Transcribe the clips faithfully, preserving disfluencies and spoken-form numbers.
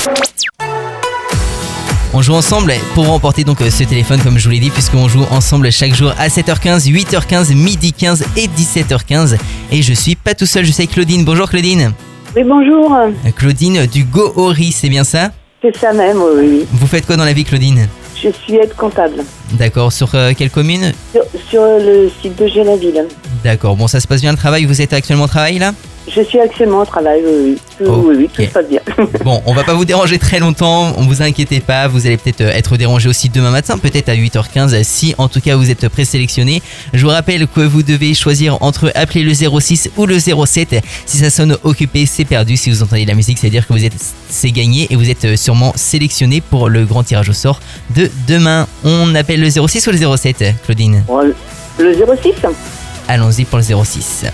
On joue ensemble pour remporter donc ce téléphone comme je vous l'ai dit, puisqu'on joue ensemble chaque jour à sept heures quinze, huit heures quinze, midi quinze et dix-sept heures quinze. Et je suis pas tout seul, je suis avec Claudine. Bonjour Claudine. Oui, bonjour. Claudine du Gohori, c'est bien ça? C'est ça même, oui, oui. Vous faites quoi dans la vie Claudine? Je suis aide comptable. D'accord, sur euh, quelle commune? Sur, sur le site de Gélaville. D'accord, bon ça se passe bien le travail, vous êtes actuellement au travail là? Je suis actuellement au travail, oui, oui. Tout, Okay. oui, oui, tout se passe bien. Bon, on va pas vous déranger très longtemps, ne vous inquiétez pas, vous allez peut-être être dérangé aussi demain matin, peut-être à huit heures quinze, si en tout cas vous êtes présélectionné. Je vous rappelle que vous devez choisir entre appeler le zéro six ou le zéro sept. Si ça sonne occupé, c'est perdu. Si vous entendez la musique, c'est-à-dire que vous êtes, c'est gagné et vous êtes sûrement sélectionné pour le grand tirage au sort de demain. On appelle le zéro six ou le zéro sept, Claudine? Bon, le zéro six. Allons-y pour le zéro six.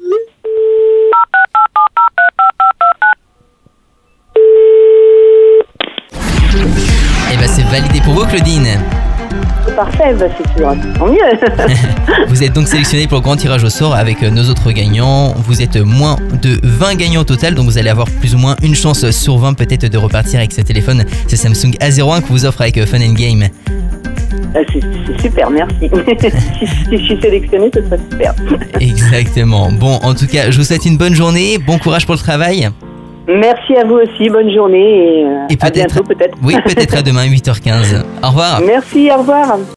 Eh ben c'est validé pour vous Claudine. Parfait, bah c'est sûr. Tant mieux. Vous êtes donc sélectionné pour le grand tirage au sort avec nos autres gagnants. Vous êtes moins de vingt gagnants au total, donc vous allez avoir plus ou moins une chance sur vingt peut-être de repartir avec ce téléphone. C'est Samsung A zéro un que vous offre avec Fun and Game. Ah, c'est, c'est super, merci. si, si je suis sélectionnée, ce serait super. Exactement. Bon, en tout cas, je vous souhaite une bonne journée, bon courage pour le travail. Merci à vous aussi, bonne journée et, euh, Et à bientôt peut-être. Oui, peut-être à demain, huit heures quinze. Au revoir. Merci, au revoir.